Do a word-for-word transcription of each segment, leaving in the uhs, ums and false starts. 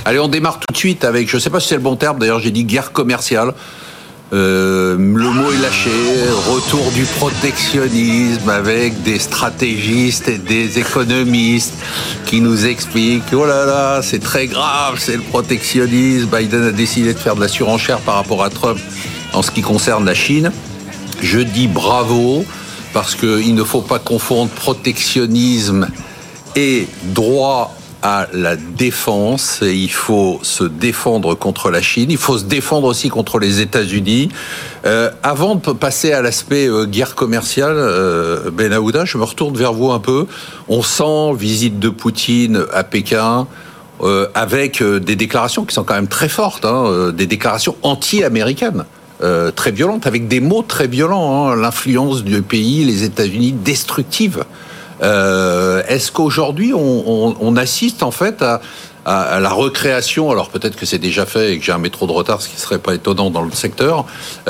Allez, on démarre tout de suite avec, je ne sais pas si c'est le bon terme, d'ailleurs j'ai dit guerre commerciale. Euh, le mot est lâché, retour du protectionnisme avec des stratégistes et des économistes qui nous expliquent oh là là, c'est très grave, c'est le protectionnisme. Biden a décidé de faire de la surenchère par rapport à Trump en ce qui concerne la Chine. Je dis bravo parce qu'il ne faut pas confondre protectionnisme et droit à la défense. Et il faut se défendre contre la Chine. Il faut se défendre aussi contre les États-Unis. Euh, avant de passer à l'aspect euh, guerre commerciale, euh, Ben Aouda, je me retourne vers vous un peu. On sent visite de Poutine à Pékin euh, avec euh, des déclarations qui sont quand même très fortes, hein, euh, des déclarations anti-américaines. Euh, très violentes, avec des mots très violents, hein, l'influence du pays, les États-Unis, destructive. Euh, est-ce qu'aujourd'hui on, on, on assiste en fait à, à, à la recréation, alors peut-être que c'est déjà fait et que j'ai un métro de retard, ce qui serait pas étonnant dans le secteur,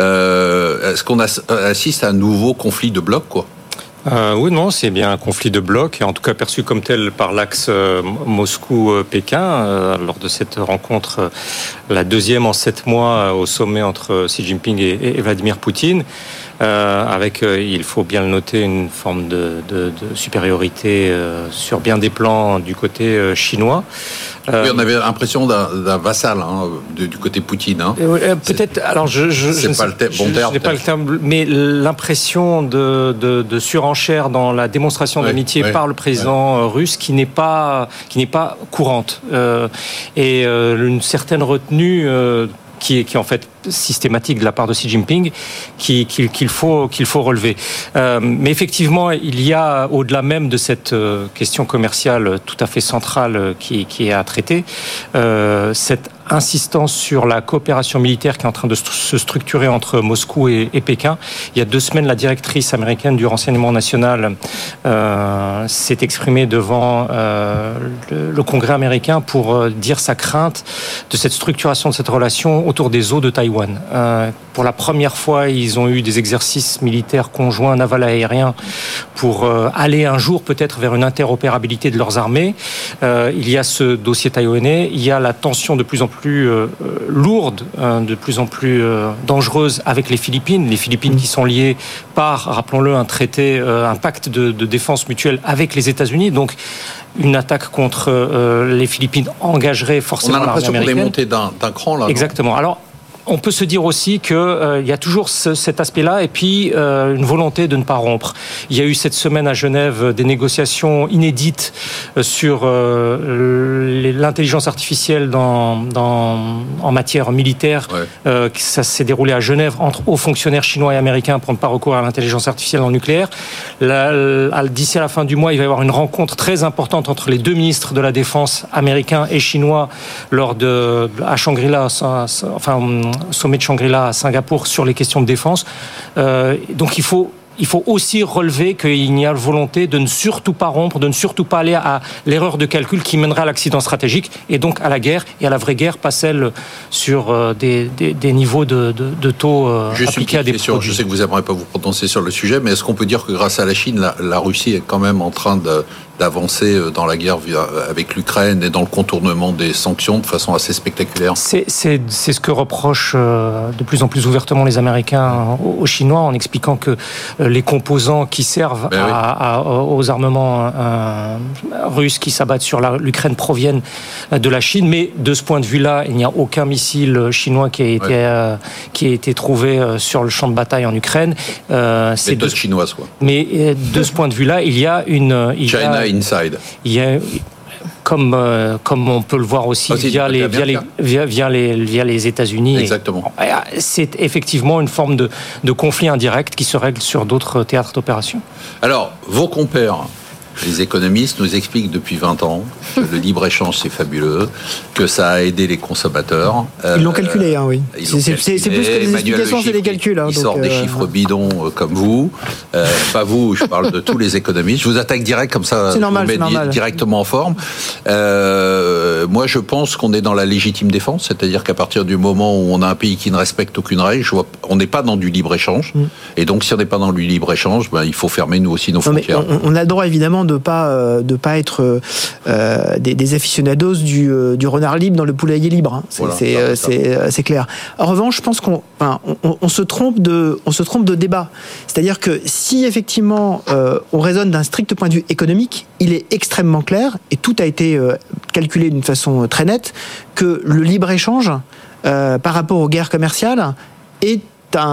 euh, est-ce qu'on as, assiste à un nouveau conflit de blocs, quoi ? Euh, oui, non, c'est bien un conflit de blocs, et en tout cas perçu comme tel par l'axe euh, Moscou-Pékin, euh, lors de cette rencontre, euh, la deuxième en sept mois euh, au sommet entre Xi Jinping et, et Vladimir Poutine. Euh, avec, euh, il faut bien le noter, une forme de, de, de supériorité euh, sur bien des plans du côté euh, chinois. Euh, oui, on avait l'impression d'un, d'un vassal hein, du, du côté Poutine. Hein. Euh, peut-être. C'est, alors, je, je, c'est je pas sais, le te- bon terme. Je n'ai pas le terme, mais l'impression de, de, de surenchère dans la démonstration oui, d'amitié oui, par le président oui. russe, qui n'est pas, qui n'est pas courante, euh, et euh, une certaine retenue. Euh, Qui est, qui est en fait systématique de la part de Xi Jinping, qui, qu'il, qu'il, faut, qu'il faut relever. Euh, mais effectivement, il y a, au-delà même de cette euh, question commerciale tout à fait centrale qui, qui est à traiter, euh, cette insistance sur la coopération militaire qui est en train de se structurer entre Moscou et, et Pékin. Il y a deux semaines, la directrice américaine du renseignement national euh, s'est exprimée devant euh, le, le Congrès américain pour euh, dire sa crainte de cette structuration de cette relation autour des eaux de Taïwan. Euh, pour la première fois, ils ont eu des exercices militaires conjoints naval-aériens pour euh, aller un jour peut-être vers une interopérabilité de leurs armées. Euh, il y a ce dossier taïwanais, il y a la tension de plus en plus plus euh, lourde, euh, de plus en plus euh, dangereuse avec les Philippines. Les Philippines qui sont liées par, rappelons-le, un traité, euh, un pacte de, de défense mutuelle avec les États-Unis. Donc, une attaque contre euh, les Philippines engagerait forcément l'armée américaine. On a l'impression qu'on est monté d'un, d'un cran, là. Exactement. Alors, on peut se dire aussi qu'il euh, y a toujours ce, cet aspect-là et puis euh, une volonté de ne pas rompre. Il y a eu cette semaine à Genève des négociations inédites euh, sur euh, l'intelligence artificielle dans, dans, en matière militaire. Ouais. Euh, ça s'est déroulé à Genève entre hauts fonctionnaires chinois et américains pour ne pas recourir à l'intelligence artificielle en nucléaire. Là, là, d'ici à la fin du mois, il va y avoir une rencontre très importante entre les deux ministres de la Défense américains et chinois lors de, à Shangri-La, enfin sommet de Shangri-La à Singapour sur les questions de défense. Euh, donc il faut Il faut aussi relever qu'il y a volonté de ne surtout pas rompre, de ne surtout pas aller à l'erreur de calcul qui mènerait à l'accident stratégique et donc à la guerre, et à la vraie guerre, pas celle sur des, des, des niveaux de, de, de taux appliqués à des produits. Je sais que vous n'aimerez pas vous prononcer sur le sujet, mais est-ce qu'on peut dire que grâce à la Chine, la, la Russie est quand même en train de, d'avancer dans la guerre avec l'Ukraine et dans le contournement des sanctions de façon assez spectaculaire? C'est, c'est, c'est ce que reprochent de plus en plus ouvertement les Américains aux Chinois, en expliquant que les composants qui servent ben à, oui. à, aux armements euh, russes qui s'abattent sur la, l'Ukraine proviennent de la Chine. Mais de ce point de vue-là, il n'y a aucun missile chinois qui a été, ouais. euh, qui a été trouvé sur le champ de bataille en Ukraine. Euh, c'est de chinoise, quoi. Mais de ce point de vue-là, il y a une... Il China y a, inside. Il y a... Comme, euh, comme on peut le voir aussi, aussi via, les, via, les, via, via, les, via les États-Unis. Exactement. Et c'est effectivement une forme de, de conflit indirect qui se règle sur d'autres théâtres d'opération. Alors, vos compères, les économistes, nous expliquent depuis vingt ans que le libre-échange, c'est fabuleux, que ça a aidé les consommateurs. Ils l'ont calculé, hein, oui. Ils l'ont c'est, calculé. c'est plus que des Emmanuel explications, c'est des calculs. Hein, il donc sort euh... des chiffres bidons euh, comme vous. Euh, pas vous, je parle de tous les économistes. Je vous attaque direct, comme ça, c'est normal, je vous mets c'est normal. directement en forme. Euh, moi, je pense qu'on est dans la légitime défense, c'est-à-dire qu'à partir du moment où on a un pays qui ne respecte aucune règle, je vois, on n'est pas dans du libre-échange. Mm. Et donc, si on n'est pas dans du libre-échange, ben, il faut fermer, nous aussi, nos non, frontières. On, on a le droit, évidemment, simplement de pas euh, de pas être euh, des, des aficionados du, euh, du renard libre dans le poulailler libre. Hein. C'est, voilà, c'est, ça, c'est, ça. c'est clair. En revanche, je pense qu'on enfin, on, on se trompe de on se trompe de débat. C'est-à-dire que si effectivement euh, on raisonne d'un strict point de vue économique, il est extrêmement clair et tout a été euh, calculé d'une façon très nette que le libre-échange euh, par rapport aux guerres commerciales est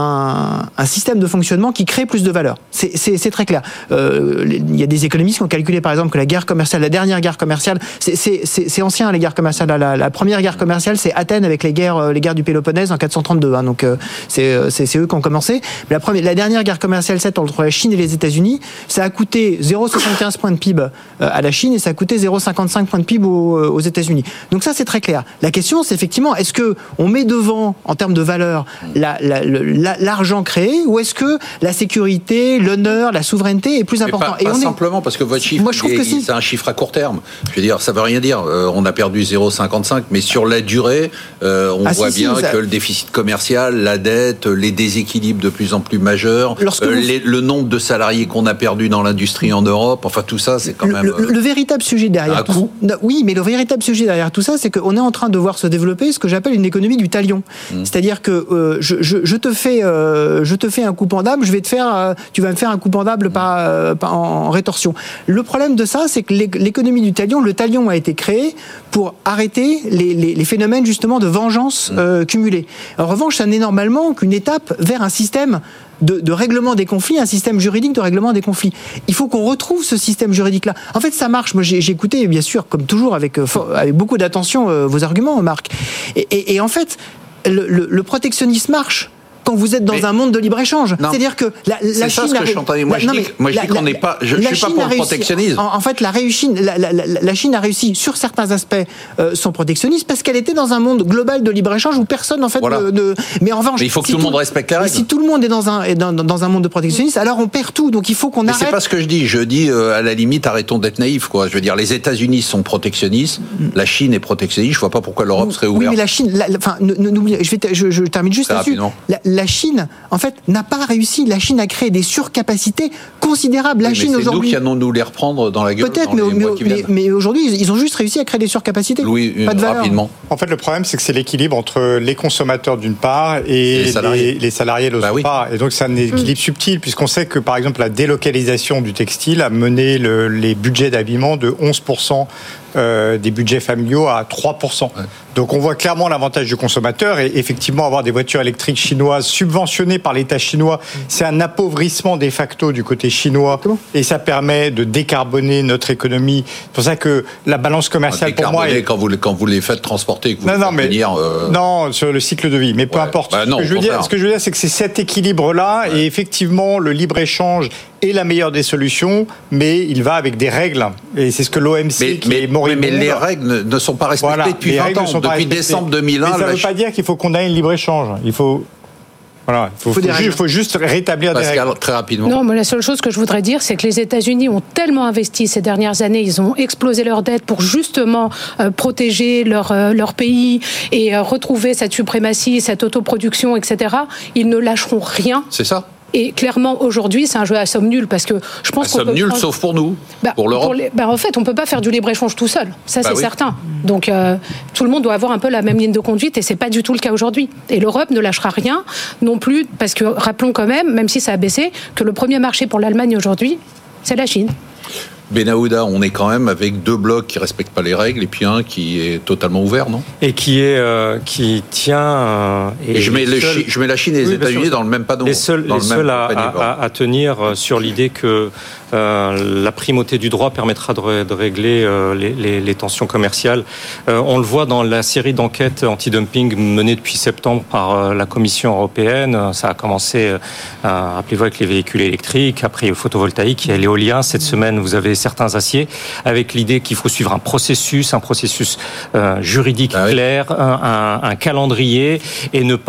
Un, un système de fonctionnement qui crée plus de valeur. C'est, c'est, c'est très clair. Euh, il y a des économistes qui ont calculé, par exemple, que la guerre commerciale, la dernière guerre commerciale, c'est, c'est, c'est, c'est ancien, les guerres commerciales. La, la première guerre commerciale, c'est Athènes avec les guerres, les guerres du Péloponnèse en quatre cent trente-deux. Hein, donc, euh, c'est, c'est, c'est eux qui ont commencé. Mais la, première, la dernière guerre commerciale, c'est entre la Chine et les États-Unis. Ça a coûté zéro virgule soixante-quinze points de P I B à la Chine et ça a coûté zéro virgule cinquante-cinq points de P I B aux, aux États-Unis. Donc ça, c'est très clair. La question, c'est effectivement, est-ce que on met devant, en termes de valeur, la, la, la, l'argent créé, ou est-ce que la sécurité, l'honneur, la souveraineté est plus important? Pas, et pas on simplement est... parce que votre chiffre, Moi, je trouve est, que si. c'est un chiffre à court terme. Je veux dire, ça veut rien dire. Euh, on a perdu zéro virgule cinquante-cinq, mais sur la durée, euh, on ah, voit si, bien si, que ça... le déficit commercial, la dette, les déséquilibres de plus en plus majeurs, euh, vous... les, le nombre de salariés qu'on a perdu dans l'industrie en Europe, enfin tout ça, c'est quand le, même... Le, le, le véritable sujet derrière tout coup. ça... Oui, mais le véritable sujet derrière tout ça, c'est qu'on est en train de voir se développer ce que j'appelle une économie du talion. Hum. C'est-à-dire que euh, je, je, je te fais... Euh, je te fais un coup pendable, je vais te faire, euh, tu vas me faire un coup pendable par, euh, par, en, en rétorsion. Le problème de ça, c'est que l'économie du talion, le talion a été créé pour arrêter les, les, les phénomènes justement de vengeance euh, cumulée. En revanche, ça n'est normalement qu'une étape vers un système de, de règlement des conflits, un système juridique de règlement des conflits. Il faut qu'on retrouve ce système juridique-là. En fait, ça marche. Moi, j'ai, j'ai écouté, bien sûr, comme toujours, avec, avec beaucoup d'attention, euh, vos arguments, Marc. Et, et, et en fait, le, le, le protectionnisme marche quand vous êtes dans mais un monde de libre-échange. Non. C'est-à-dire que la, la c'est Chine... C'est ça ce que je entendais. Moi, la, je dis, moi, je dis qu'on n'est pas... Je ne suis pas pour le protectionnisme. En, en fait, la, réussi, la, la, la, la Chine a réussi, sur certains aspects, euh, son protectionnisme, parce qu'elle était dans un monde global de libre-échange où personne, en fait... Voilà. Ne, ne... Mais en revanche... Mais il faut que si tout le monde respecte les règles. Si tout le monde est dans un, est dans, dans un monde de protectionnisme, alors on perd tout. Donc il faut qu'on mais arrête... c'est pas ce que je dis. Je dis, euh, à la limite, arrêtons d'être naïfs, quoi. Je veux dire, les États-Unis sont protectionnistes, mm. la Chine est protectionniste, je vois pas pourquoi l'Europe serait ouverte. Oui, mais la Chine... Enfin, n'oubliez... Je, vais je, je termine juste Très là-dessus. La, la Chine... En fait, n'a pas réussi. La Chine a créé des surcapacités considérables. La oui, Chine c'est aujourd'hui. C'est nous qui allons nous les reprendre dans la gueule. Peut-être, mais, mais, mais, mais aujourd'hui, ils ont juste réussi à créer des surcapacités. Oui, pas de valeur. Rapidement. En fait, le problème, c'est que c'est l'équilibre entre les consommateurs d'une part et les salariés, les, les salariés d'autre bah oui. part. Et donc, c'est un équilibre mmh. subtil, puisqu'on sait que, par exemple, la délocalisation du textile a mené le, les budgets d'habillement de onze pour cent euh, des budgets familiaux à trois pour cent. Ouais. Donc on voit clairement l'avantage du consommateur et effectivement avoir des voitures électriques chinoises subventionnées par l'État chinois, c'est un appauvrissement de facto du côté chinois et ça permet de décarboner notre économie. C'est pour ça que la balance commerciale pour moi est... quand vous quand vous les faites transporter, que vous non non mais venir, euh... non sur le cycle de vie, mais peu ouais. importe. Bah, non, ce, que je veux dire, ce que je veux dire, c'est que c'est cet équilibre là ouais. et effectivement le libre échange est la meilleure des solutions, mais il va avec des règles et c'est ce que l'O M C mais, qui mais, est moribonde. Mais les règles ne sont pas respectées voilà, depuis vingt ans. Depuis décembre deux mille un, mais ça ne veut pas dire qu'il faut condamner le libre-échange. Il faut, voilà, il faut, faut, faut, juste, faut juste rétablir Pascal, des règles. Très rapidement. Non, mais la seule chose que je voudrais dire, c'est que les États-Unis ont tellement investi ces dernières années, ils ont explosé leurs dettes pour justement euh, protéger leur, euh, leur pays et euh, retrouver cette suprématie, cette autoproduction, et cetera. Ils ne lâcheront rien. C'est ça. Et clairement, aujourd'hui, c'est un jeu à somme nulle parce que je pense à qu'on somme nulle, prendre... sauf pour nous, bah, pour l'Europe. Pour les... bah, en fait, on peut pas faire du libre-échange tout seul. Ça, bah c'est oui. certain. Donc, euh, tout le monde doit avoir un peu la même ligne de conduite et c'est pas du tout le cas aujourd'hui. Et l'Europe ne lâchera rien non plus parce que, rappelons quand même, même si ça a baissé, que le premier marché pour l'Allemagne aujourd'hui, c'est la Chine. Benahouda, on est quand même avec deux blocs qui respectent pas les règles et puis un qui est totalement ouvert, non ? Et qui est euh, qui tient. Euh, et et je mets le Chi- je mets la Chine et les oui, États-Unis dans le même panneau. Les seuls, dans les le seuls même à, à, à tenir sur l'idée que euh, la primauté du droit permettra de, de régler euh, les, les, les tensions commerciales. Euh, on le voit dans la série d'enquêtes anti-dumping menées depuis septembre par euh, la Commission européenne. Ça a commencé, euh, rappelez-vous, avec les véhicules électriques, après le photovoltaïque, il y a l'éolien. Cette semaine, vous avez certains aciers, avec l'idée qu'il faut suivre un processus, un processus euh, juridique ah oui. clair, un, un, un calendrier, et ne pas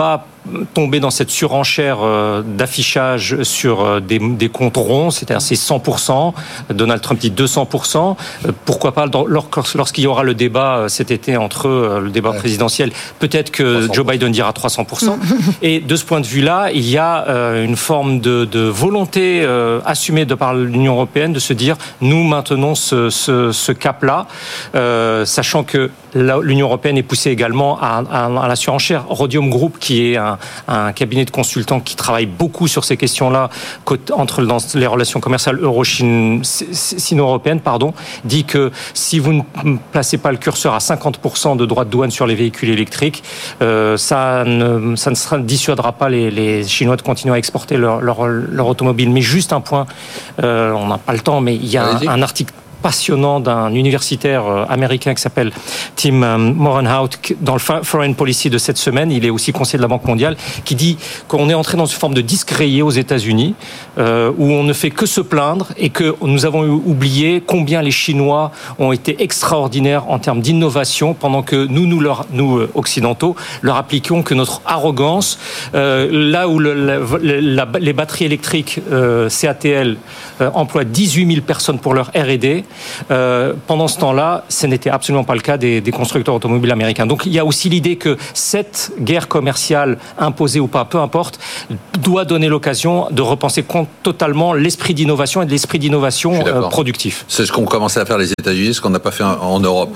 tomber dans cette surenchère euh, d'affichage sur euh, des, des comptes ronds, c'est-à-dire c'est cent pour cent, Donald Trump dit deux cents pour cent, euh, pourquoi pas dans, lorsqu'il y aura le débat euh, cet été entre euh, le débat ouais. présidentiel, peut-être que trois cents pour cent. Joe Biden dira trois cents pour cent. Et de ce point de vue-là, il y a euh, une forme de, de volonté euh, assumée de par l'Union européenne de se dire nous maintenons ce, ce, ce cap-là, euh, sachant que l'Union européenne est poussée également à, à, à la surenchère. Rhodium Group, qui est un, un cabinet de consultants qui travaille beaucoup sur ces questions-là entre dans les relations commerciales euro-sino-européennes, pardon, dit que si vous ne placez pas le curseur à cinquante pour cent de droits de douane sur les véhicules électriques, euh, ça ne, ça ne sera, dissuadera pas les, les Chinois de continuer à exporter leur, leur, leur automobile. Mais juste un point, euh, on n'a pas le temps, mais il y a un, un article passionnant d'un universitaire américain qui s'appelle Tim Morenhout dans le Foreign Policy de cette semaine. Il est aussi conseiller de la Banque mondiale, qui dit qu'on est entré dans une forme de disque rayé aux États-Unis euh, où on ne fait que se plaindre et que nous avons oublié combien les Chinois ont été extraordinaires en termes d'innovation pendant que nous, nous, leur, nous occidentaux, leur appliquions que notre arrogance, euh, là où le, la, la, les batteries électriques euh, C A T L euh, emploient dix-huit mille personnes pour leur R et D. Euh, pendant ce temps-là, ce n'était absolument pas le cas des, des constructeurs automobiles américains. Donc il y a aussi l'idée que cette guerre commerciale, imposée ou pas, peu importe, doit donner l'occasion de repenser totalement l'esprit d'innovation et de l'esprit d'innovation euh, productif. C'est ce qu'ont commencé à faire les États-Unis, ce qu'on n'a pas fait en Europe.